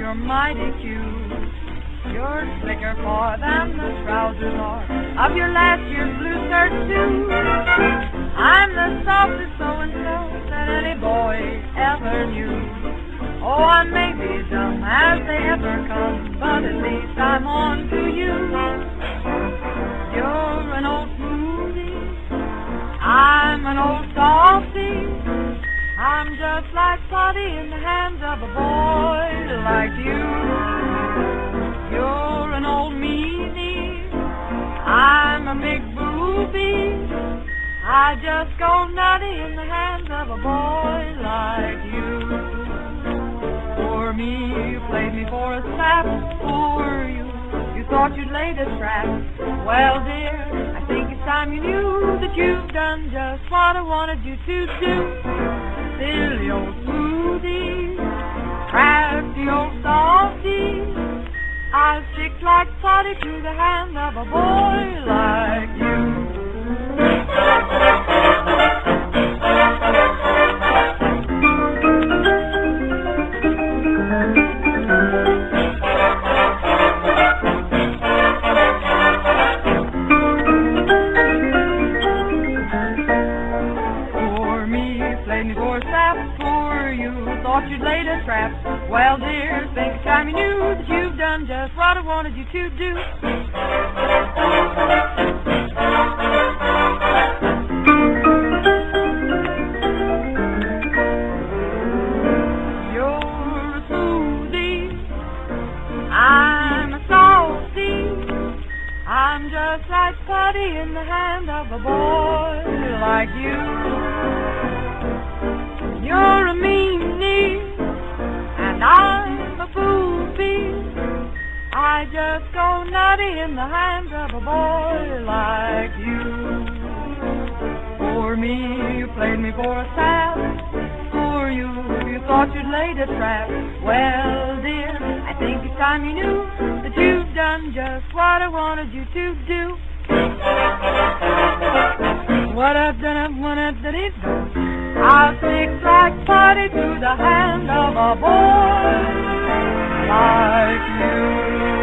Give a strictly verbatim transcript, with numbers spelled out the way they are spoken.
you're mighty cute. You're slicker far than the trousers are of your last year's blue serge suit. I'm the softest so-and-so that any boy ever knew. Oh, I may be dumb as they ever come, but at least I'm on to you. You're an old smoothie, I'm an old softy. I'm just like putty in the hands of a boy like you. You're an old meanie, I'm a big booby. I just go nutty in the hands of a boy like you. For me, you played me for a slap. For you, you thought you'd laid a trap. Well, dear, I think it's time you knew that you've done just what I wanted you to do. Silly old smoothie, crafty old softy. I'll stick like putty to the hand of a boy like you. For me, played me for a sap. For you, thought you'd laid a trap. Well, dear, think it's time you knew that you've done just what I wanted you to do. You're a smoothie, I'm a softy. I'm just like putty in the hand of a boy like you. You're a meanie, and I'm a booby. I just go nutty in the hands of a boy like you. For me, you played me for a sap. For you, you thought you'd laid a trap. Well, dear, I think it's time you knew that you've done just what I wanted you to do. What I've done, I've won it, that it goes. I'll stick like putty to the hand of a boy like you.